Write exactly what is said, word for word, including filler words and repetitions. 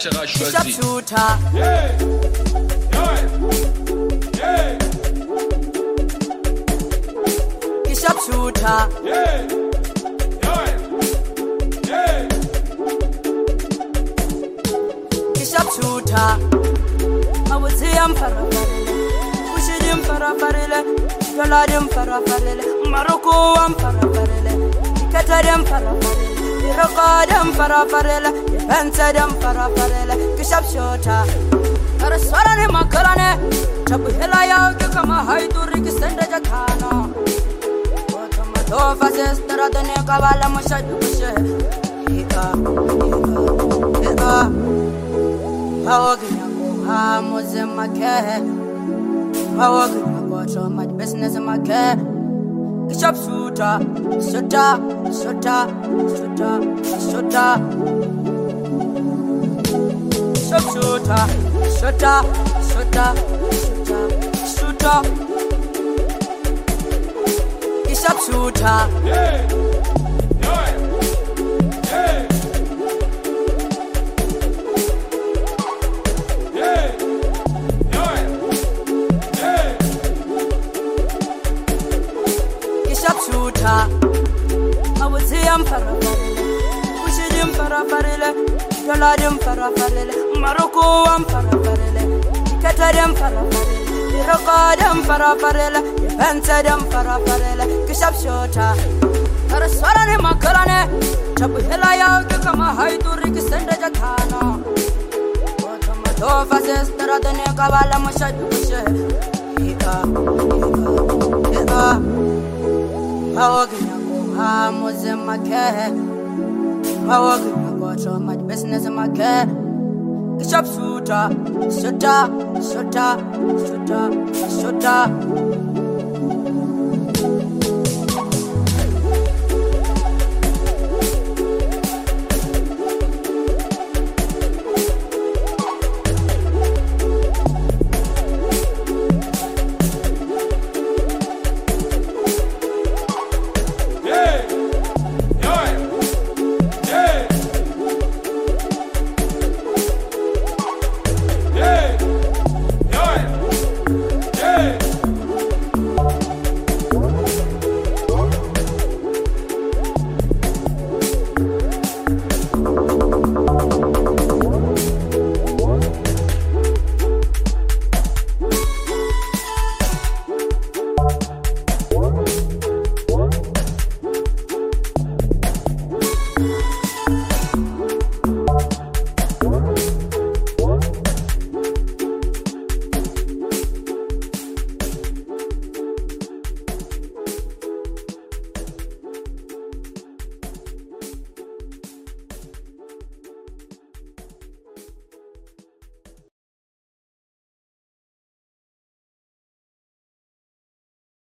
Sera choisi. Yeah. Sharpshooter. Yeah. Yeah. Sharpshooter. I would say I'm paraparele. Push him paraparele. Galadam paraparele. Morocco am paraparele. Catadam paraparele. Irokadam paraparele. Pensadam paraparele. Sharpshooter. Karaswarane makarane. Chabuhela ya kama haiduri kisenda jatana. Oh, faces that are the neck of all my shade. Ika, Ika, Ika. How can you go? I'm was in my care. How can you go to my business in my care? The sharpshooter, shooter, shooter, shooter, shooter. Sharpshooter, shooter, shooter, shooter, shooter. Sharpshooter. Yeah. Yeah. Yeah. Yeah. Yeah. Yeah. Sharpshooter. I would say I'm paraparele. Push him paraparele. Galadam paraparele. Morocco am paraparele. Catadam paraparele. Irokadam paraparele. Pensadam paraparele. Sharpshooter. Karaswarane makarane. Chabuhela ya kama haiduri kisenda jatana. Oh, faces that are the neck of all my shade. Ika, Ika, Ika. How can you go? I'm was in my care. How can you go to my business in my care? Sharpshooter, shooter, shooter, shooter, shooter.